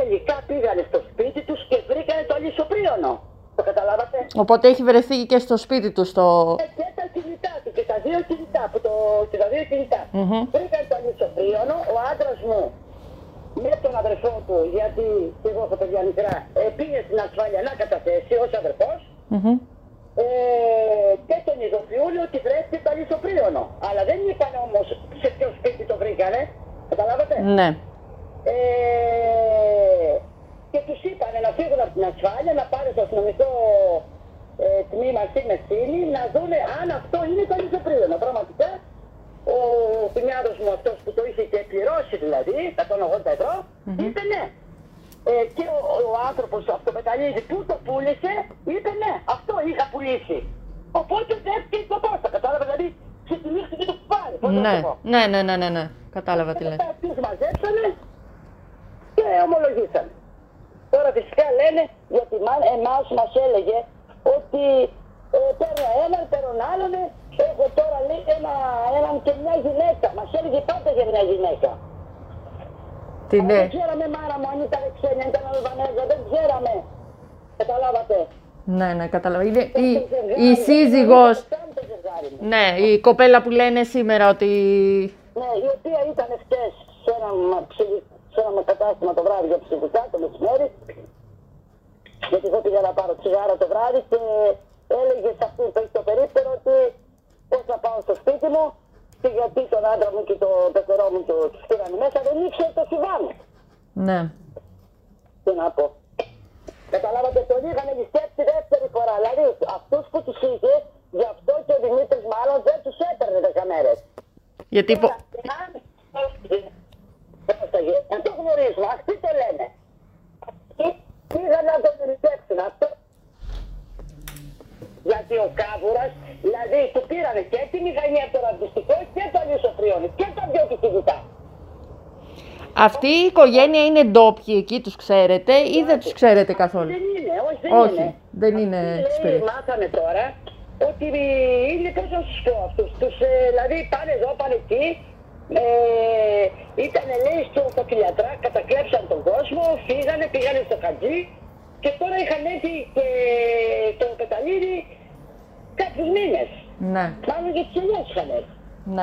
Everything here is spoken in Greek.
τελικά πήγανε στο σπίτι τους και βρήκανε το αλυσοπρίωνο. Το καταλάβατε? Οπότε έχει βρεθεί και στο σπίτι του το... Και τα κινητά του, και τα δύο κινητά, και τα δύο κινητά. Βρήκανε το αλυσοπρίωνο, ο άντρας μου με τον αδερφό του, γιατί και εγώ έχω παιδιά μικρά, πήγε στην ασφάλεια να καταθέσει ως αδερφός. Και τον ειδοποιούν ότι βρέθηκε το αλυσοπρίωνο. Αλλά δεν είπαν όμως σε ποιο σπίτι το βρήκανε. Καταλάβατε? Ναι. Και τους είπανε να φύγουν από την ασφάλεια, να πάρουν στο αστυνομικό τμήμα στη Μεσίνη, να δούνε αν αυτό είναι το αλυσοπρίωνο. Πραγματικά ο κουνιάδος μου, αυτός που το είχε και πληρώσει δηλαδή, 180 ευρώ, είπε ναι. Και ο άνθρωπος αυτομεταλλίζει που το πούλησε, είπε ναι, αυτό είχα πουλήσει. Οπότε δέχτηκε το πόρτα, κατάλαβε, δηλαδή ξετυλίχθηκε το κουπάρι. Ναι. Κατάλαβα τι λες. Τους μαζέψανε και ομολογήσανε. Τώρα φυσικά λένε, γιατί εμάς μας έλεγε ότι παίρνω έναν, παίρνω άλλον, έχω τώρα λέει έναν και μια γυναίκα. Μας έλεγε πάντα για μια γυναίκα. Ναι. Δεν ξέραμε μάρα μου αν ήταν ξένια, αν ήταν Αλβανέζα, δεν ξέραμε. Καταλάβατε? Ναι, κατάλαβα. Είναι η σύζυγος, ναι, η κοπέλα που λένε σήμερα ότι... Ναι, η οποία ήταν χτες σε ένα κατάστημα το βράδυ για ψυχικά, το μεσημέρι. Γιατί εγώ πήγα να πάρω τσιγάρα το βράδυ και έλεγε σε αυτήν που έχει το περίπτερο ότι πώς θα πάω στο σπίτι μου και γιατί τον άντρα μου και τον πεθερό μου τους πήραν μέσα, δεν ήξερε το συμβάν. Ναι. Τι να πω. Καταλάβατε, τον είχαν ληστέψει δεύτερη φορά. Δηλαδή αυτούς που τους είχε, γι' αυτό και ο Δημήτρης μάλλον δεν τους έπαιρνε 10 μέρες. Γιατί... Να το γνωρίζουμε, αυτοί το λένε. Πήγαν να τον ληστέψουν αυτό. Γιατί ο Κάβουρας, δηλαδή του πήρανε και τη μηχανή από το ραμπιστικό και το αλυσοφρίωνο και τα δυο του κινητά. Αυτή η οικογένεια είναι ντόπιοι εκεί, τους ξέρετε ή δεν τους ξέρετε καθόλου? Δεν είναι, όχι, δεν είναι εξπερί. Μάθαμε τώρα ότι είναι, πώς να σου πω αυτούς, δηλαδή πάνε εδώ, πάνε εκεί, ήταν λέει στο ορθοφιλιατρά, κατακλέψαν τον κόσμο, φύγανε, πήγανε στο Χατζή και τώρα είχαν έρθει και το πεταλίδι κάποιους μήνες. Ναι. Μάλλον για τις ελιές είχαν έρθει.